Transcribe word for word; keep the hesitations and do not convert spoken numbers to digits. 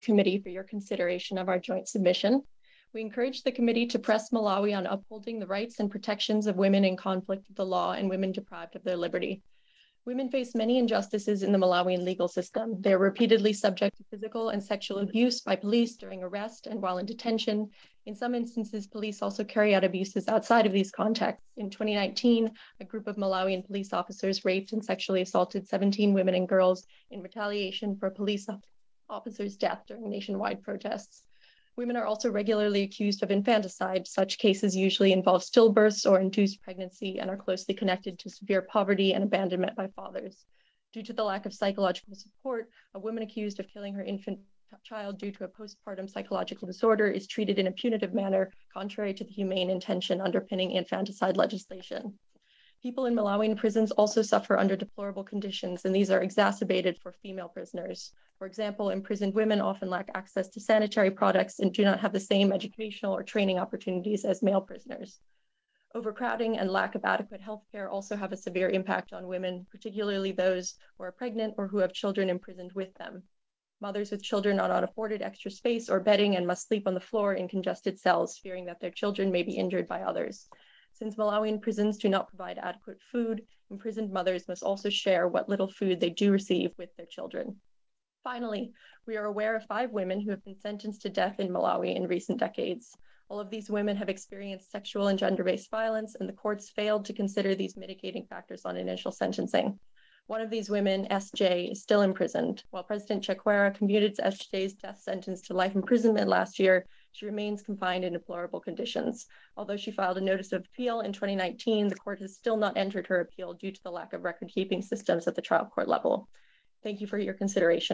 committee for your consideration of our joint submission. We encourage the committee to press Malawi on upholding the rights and protections of women in conflict with the law and women deprived of their liberty. Women face many injustices in the Malawian legal system. They are repeatedly subject to physical and sexual abuse by police during arrest and while in detention. In some instances, police also carry out abuses outside of these contexts. In twenty nineteen, a group of Malawian police officers raped and sexually assaulted seventeen women and girls in retaliation for a police officer's death during nationwide protests. Women are also regularly accused of infanticide. Such cases usually involve stillbirths or induced pregnancy and are closely connected to severe poverty and abandonment by fathers. Due to the lack of psychological support, a woman accused of killing her infant child due to a postpartum psychological disorder is treated in a punitive manner, contrary to the humane intention underpinning infanticide legislation. People in Malawian prisons also suffer under deplorable conditions, and these are exacerbated for female prisoners. For example, imprisoned women often lack access to sanitary products and do not have the same educational or training opportunities as male prisoners. Overcrowding and lack of adequate health care also have a severe impact on women, particularly those who are pregnant or who have children imprisoned with them. Mothers with children are not afforded extra space or bedding and must sleep on the floor in congested cells, fearing that their children may be injured by others. Since Malawian prisons do not provide adequate food, imprisoned mothers must also share what little food they do receive with their children. Finally, we are aware of five women who have been sentenced to death in Malawi in recent decades. All of these women have experienced sexual and gender-based violence, and the courts failed to consider these mitigating factors on initial sentencing. One of these women, S J, is still imprisoned. While President Chakwera commuted S J's death sentence to life imprisonment last year, she remains confined in deplorable conditions. Although she filed a notice of appeal in twenty nineteen, the court has still not entered her appeal due to the lack of record-keeping systems at the trial court level. Thank you for your consideration.